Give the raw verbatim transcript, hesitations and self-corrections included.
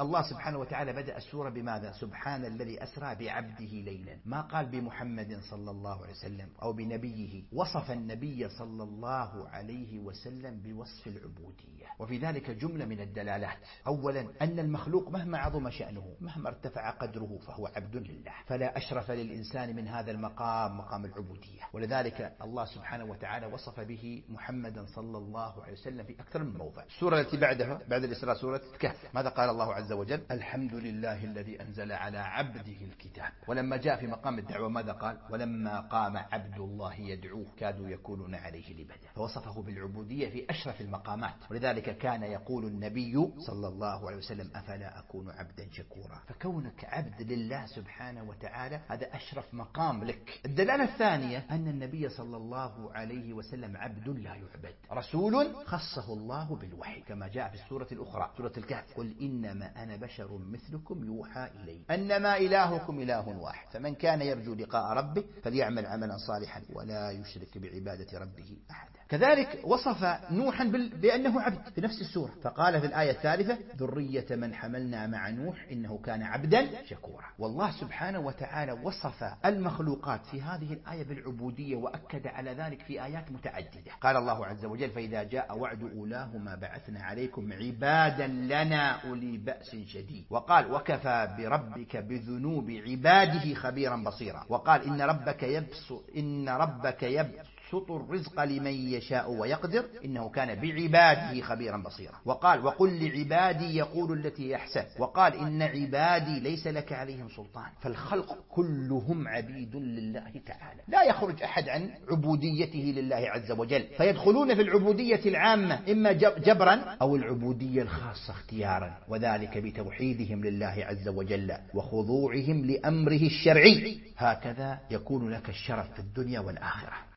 الله سبحانه وتعالى بدأ السورة بماذا؟ سبحان الذي أسرى بعبده ليلا، ما قال بمحمد صلى الله عليه وسلم أو بنبيه. وصف النبي صلى الله عليه وسلم بوصف العبودية، وفي ذلك جملة من الدلالات. أولا أن المخلوق مهما عظم شأنه، مهما ارتفع قدره، فهو عبد لله، فلا أشرف للإنسان من هذا المقام، مقام العبودية. ولذلك الله سبحانه وتعالى وصف به محمدا صلى الله عليه وسلم في أكثر من موضع. السورة التي بعدها بعد الإسراء سورة الكهف، ماذا قال الله عز وجل؟ الحمد لله الذي أنزل على عبده الكتاب. ولما جاء في مقام الدعوة ماذا قال؟ ولما قام عبد الله يدعوه كادوا يكونون عليه لبدا. فوصفه بالعبودية في أشرف المقامات. ولذلك كان يقول النبي صلى الله عليه وسلم أفلا أكون عبدا شكورا. فكونك عبد لله سبحانه وتعالى هذا أشرف مقام لك. الدلالة الثانية أن النبي صلى الله عليه وسلم عبد لا يعبد، رسول خصه الله بالوحي، كما جاء في السورة الأخرى سورة الكهف: قل إنما أنا بشر مثلكم يوحى إلي أنما إلهكم إله واحد فمن كان يرجو لقاء ربه فليعمل عملا صالحا ولا يشرك بعبادة ربه أحدا. كذلك وصف نوحا بأنه عبد في نفس السورة، فقال في الآية الثالثة: ذرية من حملنا مع نوح إنه كان عبدا شكورا. والله سبحانه وتعالى وصف المخلوقات في هذه الآية بالعبودية، وأكد على ذلك في آيات متعددة. قال الله عز وجل: فإذا جاء وعد أولاهما بعثنا عليكم عبادا لنا أولي بأس شديد. وقال: وكفى بربك بذنوب عباده خبيرا بصيرا. وقال: إن ربك يبسط إن ربك يبسط يبسط الرزق لمن يشاء ويقدر إنه كان بعباده خبيرا بصيرا. وقال: وقل لعبادي يقول التي أحسن. وقال: إن عبادي ليس لك عليهم سلطان. فالخلق كلهم عبيد لله تعالى، لا يخرج أحد عن عبوديته لله عز وجل، فيدخلون في العبودية العامة إما جبرا أو العبودية الخاصة اختيارا، وذلك بتوحيدهم لله عز وجل وخضوعهم لأمره الشرعي. هكذا يكون لك الشرف في الدنيا والآخرة.